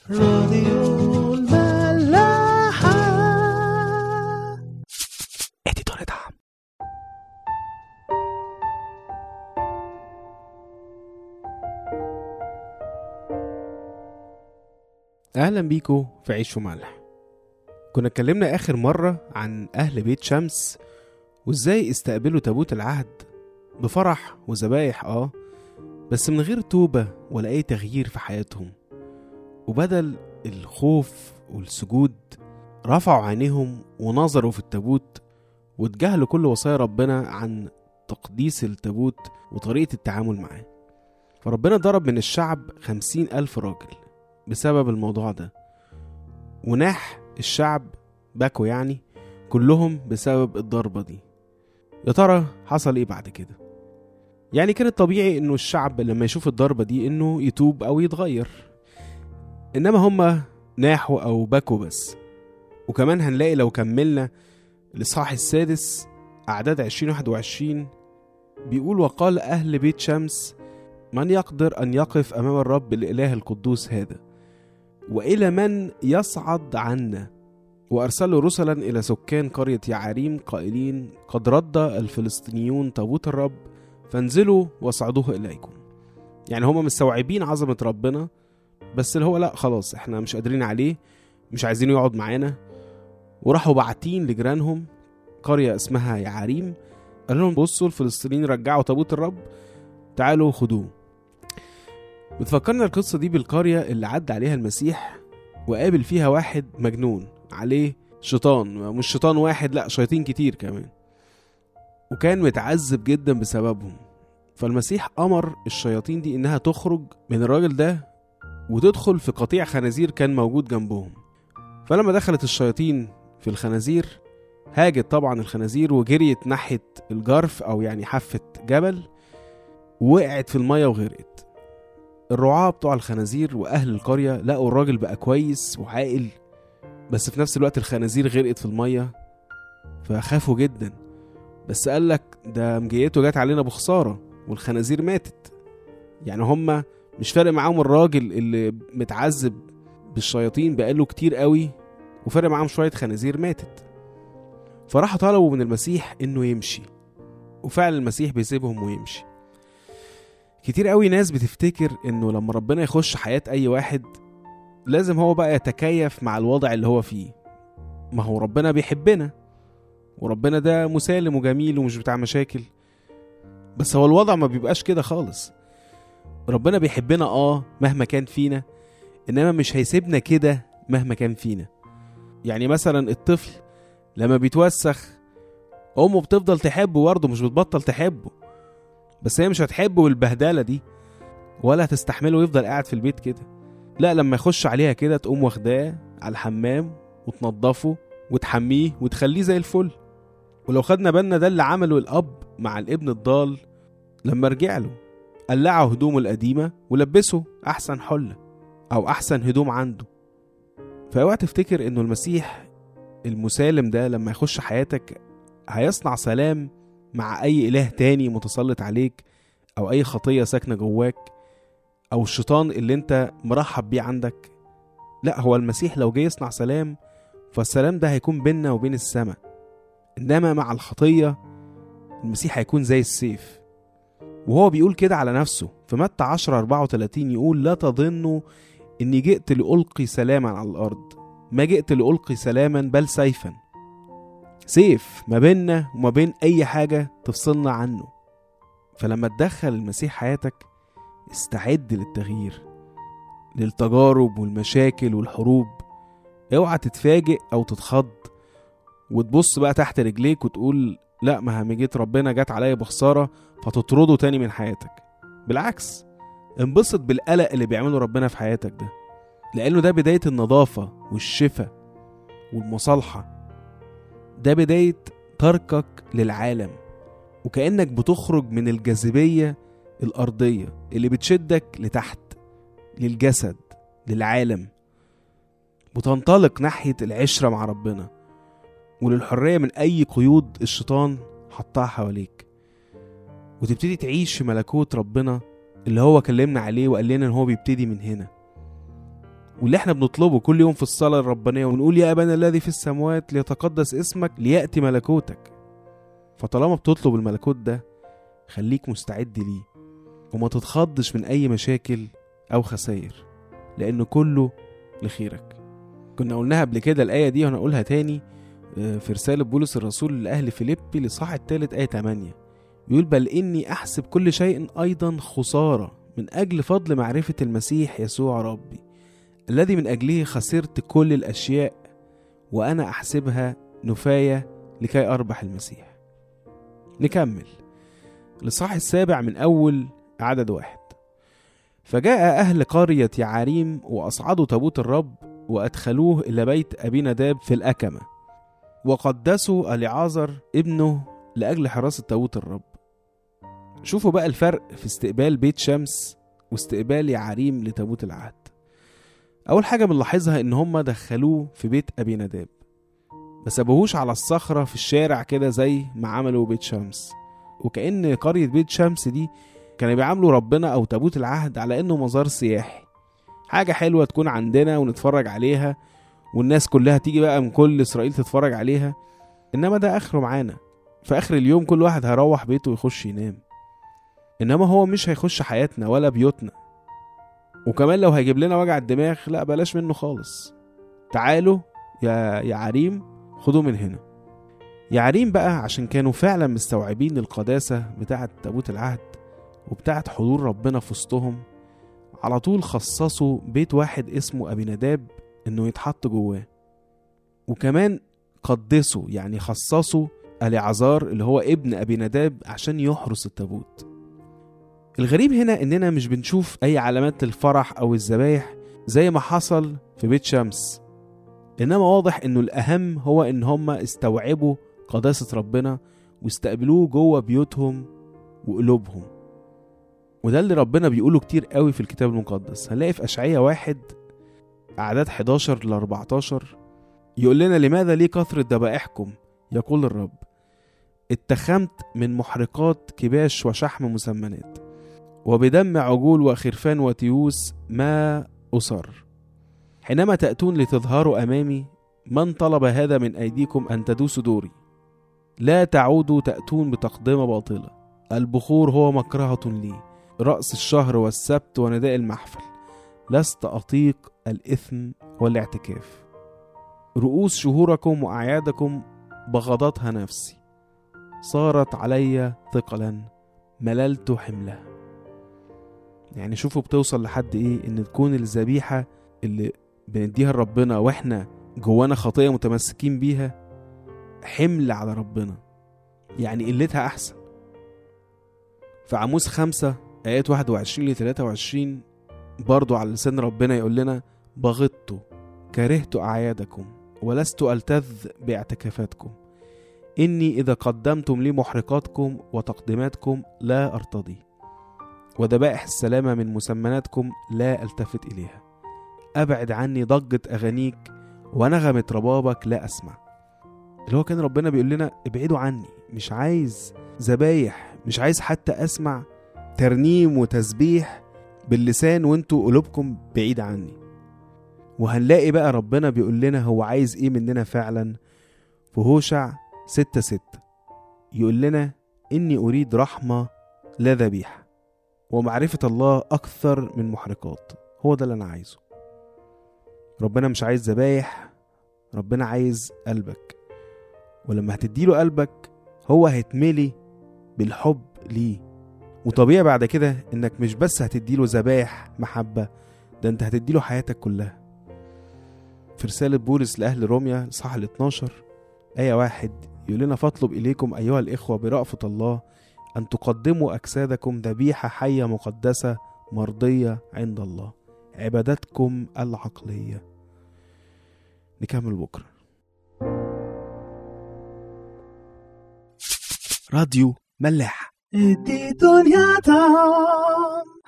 راديو الملاحة. اديتور دعم. اهلا بيكو في عيش وملح. كنا اتكلمنا اخر مرة عن اهل بيت شمس وازاي استقبلوا تابوت العهد بفرح وذبايح بس من غير توبة ولا اي تغيير في حياتهم، وبدل الخوف والسجود رفعوا عينيهم ونظروا في التابوت واتجاهلوا كل وصايا ربنا عن تقديس التابوت وطريقة التعامل معاه. فربنا ضرب من الشعب 50,000 راجل بسبب الموضوع ده، وناح الشعب بكوا كلهم بسبب الضربة دي. يا ترى حصل ايه بعد كده؟ كان الطبيعي انه الشعب لما يشوف الضربة دي انه يتوب او يتغير، انما هم ناحوا او بكوا بس. وكمان هنلاقي لو كملنا الإصحاح 6 أعداد 20-21 بيقول: وقال أهل بيت شمس: من يقدر أن يقف أمام الرب الإله القدوس هذا؟ وإلى من يصعد عنا؟ وأرسلوا رسلا إلى سكان قرية يعاريم قائلين: قد رد الفلسطينيون تابوت الرب فانزلوا واصعدوه إليكم. هم مستوعبين عظمة ربنا، بس اللي هو لا خلاص احنا مش قادرين عليه، مش عايزينه يقعد معانا. وراحوا بعتين لجيرانهم قرية اسمها يعاريم، قالوا لهم: بصوا الفلسطينيين رجعوا تابوت الرب، تعالوا خدوه. بتفكرنا القصة دي بالقرية اللي عدى عليها المسيح وقابل فيها واحد مجنون عليه شيطان، مش شيطان واحد، لا شياطين كتير كمان، وكان متعذب جدا بسببهم. فالمسيح أمر الشياطين دي إنها تخرج من الراجل ده وتدخل في قطيع خنازير كان موجود جنبهم. فلما دخلت الشياطين في الخنازير هاجت طبعا الخنازير وجريت ناحية الجرف أو حافة جبل، ووقعت في المية وغرقت. الرعاة بتوع الخنازير وأهل القرية لقوا الراجل بقى كويس وعاقل، بس في نفس الوقت الخنازير غرقت في المية، فخافوا جدا. بس قالك ده مجيته جات علينا بخسارة والخنازير ماتت. هم مش فارق معاهم الراجل اللي متعذب بالشياطين بقاله كتير قوي، وفرق معاهم شوية خنازير ماتت. فراحوا طلبوا من المسيح انه يمشي، وفعلا المسيح بيسيبهم ويمشي. كتير قوي ناس بتفتكر انه لما ربنا يخش حياة اي واحد لازم هو بقى يتكيف مع الوضع اللي هو فيه. ما هو ربنا بيحبنا، وربنا ده مسالم وجميل ومش بتاع مشاكل، بس هو الوضع ما بيبقاش كده خالص. ربنا بيحبنا مهما كان فينا، انما مش هيسيبنا كده مهما كان فينا. مثلا الطفل لما بيتوسخ امه بتفضل تحبه برضه، مش بتبطل تحبه، بس هي مش هتحبه بالبهدله دي ولا هتستحمله يفضل قاعد في البيت كده. لا، لما يخش عليها كده تقوم واخداه على الحمام وتنظفه وتحميه وتخليه زي الفل. ولو خدنا بالنا ده اللي عمله الاب مع الابن الضال لما رجع له، قلعه هدومه القديمه ولبسه احسن حله او احسن هدوم عنده. فاوعى تفتكر انه المسيح المسالم ده لما يخش حياتك هيصنع سلام مع اي اله تاني متسلط عليك، او اي خطية ساكنة جواك، او الشيطان اللي انت مرحب بيه عندك. لا، هو المسيح لو جاي يصنع سلام فالسلام ده هيكون بيننا وبين السماء، انما مع الخطية المسيح هيكون زي السيف. وهو بيقول كده على نفسه في متى 10:34 يقول: لا تظنوا إني جئت لألقي سلاما على الأرض، ما جئت لألقي سلاما بل سيفا. سيف ما بيننا وما بين أي حاجة تفصلنا عنه. فلما تدخل المسيح حياتك استعد للتغيير، للتجارب والمشاكل والحروب. اوعى تتفاجئ أو تتخض وتبص بقى تحت رجليك وتقول: لا، ما همجيت ربنا جات عليا بخسارة فتطرده تاني من حياتك. بالعكس، انبسط بالقلق اللي بيعمله ربنا في حياتك ده، لأنه ده بداية النظافة والشفاء والمصالحة. ده بداية تركك للعالم، وكأنك بتخرج من الجاذبية الأرضية اللي بتشدك لتحت للجسد للعالم، وتنطلق ناحية العشرة مع ربنا وللحرية من أي قيود الشيطان حطها حواليك، وتبتدي تعيش في ملكوت ربنا اللي هو كلمنا عليه وقال لنا ان هو بيبتدي من هنا. واللي احنا بنطلبه كل يوم في الصلاة الربانية ونقول يا أبانا الذي في السماوات ليتقدس اسمك ليأتي ملكوتك. فطالما بتطلب الملكوت ده خليك مستعد ليه وما تتخضش من أي مشاكل أو خسائر، لأنه كله لخيرك. كنا قلناها قبل كده الآية دي وهنقولها تاني في رسالة بولس الرسول لأهل فيليبي لصح 3 آية 8. بيقول بل إني أحسب كل شيء أيضا خسارة من أجل فضل معرفة المسيح يسوع ربي الذي من أجله خسرت كل الأشياء وأنا أحسبها نفاية لكي أربح المسيح. نكمل لصح 7 من أول عدد 1. فجاء أهل قرية يعاريم وأصعدوا تابوت الرب وأدخلوه إلى بيت أبي نداب في الأكمة وقدسوا اليعازر ابنه لأجل حراسة تابوت الرب. شوفوا بقى الفرق في استقبال بيت شمس واستقبال يعاريم لتابوت العهد. أول حاجة بنلاحظها إن هم دخلوه في بيت أبي نداب، ما سابوهوش على الصخرة في الشارع كده زي ما عملوا بيت شمس، وكأن قرية بيت شمس دي كانوا بيعاملوا ربنا أو تابوت العهد على إنه مزار سياحي، حاجة حلوة تكون عندنا ونتفرج عليها والناس كلها تيجي بقى من كل إسرائيل تتفرج عليها. إنما ده آخره معانا، في آخر اليوم كل واحد هيروح بيته ويخش ينام، إنما هو مش هيخش حياتنا ولا بيوتنا. وكمان لو هيجيب لنا وجع الدماغ لا بلاش منه خالص. تعالوا يا عريم خدوا من هنا. يا عريم بقى عشان كانوا فعلا مستوعبين القداسة بتاعة تابوت العهد وبتاعة حضور ربنا في وسطهم، على طول خصصوا بيت واحد اسمه أبي نداب إنه يتحط جواه، وكمان قدسوا يعني خصصوا اليعازر اللي هو ابن أبي نداب عشان يحرس التابوت. الغريب هنا إننا مش بنشوف أي علامات الفرح أو الذبايح زي ما حصل في بيت شمس، إنما واضح إنه الأهم هو إن هم استوعبوا قداسة ربنا واستقبلوه جوه بيوتهم وقلوبهم. وده اللي ربنا بيقوله كتير قوي في الكتاب المقدس. هنلاقي في أشعياء 1 أعداد 11-14 يقول لنا لماذا لي كثرة ذبائحكم يقول الرب، اتخمت من محرقات كباش وشحم مسمنات وبدم عجول وخرفان وتيوس ما أصر. حينما تأتون لتظهروا أمامي من طلب هذا من أيديكم أن تدوسوا دوري، لا تعودوا تأتون بتقدمة باطلة. البخور هو مكرهة لي، رأس الشهر والسبت ونداء المحفل، لست أطيق الإثم والاعتكاف. رؤوس شهوركم وأعيادكم بغضتها نفسي، صارت علي ثقلا مللت حملها. يعني شوفوا بتوصل لحد إيه إن تكون الذبيحة اللي بنديها لربنا وإحنا جوانا خطية متمسكين بيها حمل على ربنا، يعني قلتها أحسن. في عموس 5 آيات 21-23 برضو على لسان ربنا يقول لنا بغضت كرهت أعيادكم ولست ألتذ باعتكافاتكم، إني إذا قدمتم لي محرقاتكم وتقديماتكم لا أرتضي، وذبائح السلامة من مسمناتكم لا ألتفت إليها. أبعد عني ضجة أغانيك ونغمة ربابك لا أسمع. اللي هو كان ربنا بيقول لنا ابعدوا عني، مش عايز ذبايح، مش عايز حتى أسمع ترنيم وتسبيح باللسان وانتوا قلوبكم بعيد عني. وهنلاقي بقى ربنا بيقول لنا هو عايز ايه مننا فعلا في هوشع 6:6 يقول لنا إني أريد رحمة لا ذبيحة ومعرفة الله أكثر من محرقات. هو ده اللي أنا عايزه. ربنا مش عايز ذبايح، ربنا عايز قلبك، ولما هتديله قلبك هو هيتملي بالحب ليه. وطبيعي بعد كده انك مش بس هتديله ذبايح محبة، ده انت هتديله حياتك كلها. في رسالة بولس لأهل روميا صح 12 آية 1 يقول لنا فاطلب إليكم أيها الإخوة برأفة الله أن تقدموا أجسادكم ذبيحة حية مقدسة مرضية عند الله، عبادتكم العقلية. نكمل بكرة. راديو ملاح.